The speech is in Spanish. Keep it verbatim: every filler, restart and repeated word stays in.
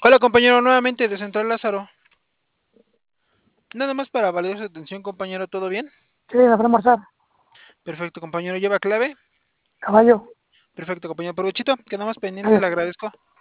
Hola compañero, nuevamente de Central Lázaro. Nada más para validar su atención, compañero, ¿todo bien? Sí, me fue a almorzar. Perfecto, compañero, ¿lleva clave? Caballo. Perfecto, compañero, provechito, que nada más pendiente, Dale, le agradezco.